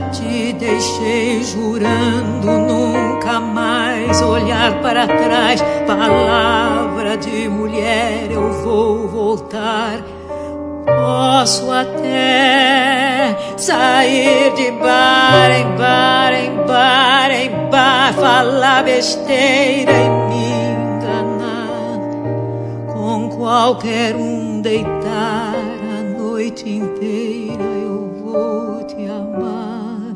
te deixei jurando nunca mais olhar para trás. Palavra de mulher, eu vou voltar. Posso até sair de bar em bar, em bar, em bar, falar besteira e me enganar. Com qualquer um deitar a noite inteira, eu vou te amar.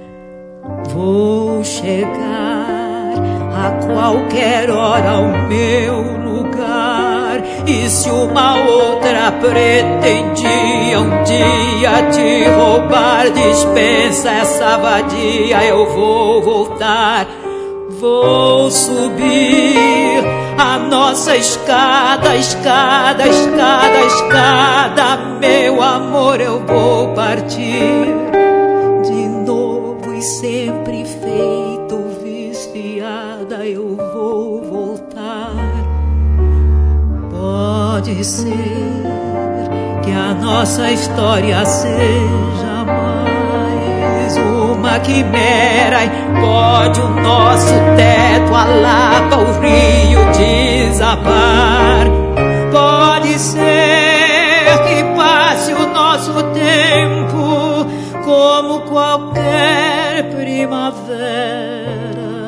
Vou chegar a qualquer hora ao meu lugar. E se uma outra pretendia um dia te roubar, dispensa essa vadia, eu vou voltar. Vou subir a nossa escada, escada, escada, escada. Meu amor, eu vou partir de novo e sempre feito viciada, eu vou voltar. Pode ser que a nossa história seja mais uma quimera, e pode o nosso teto, a lapa, o rio desabar. Pode ser que passe o nosso tempo como qualquer primavera.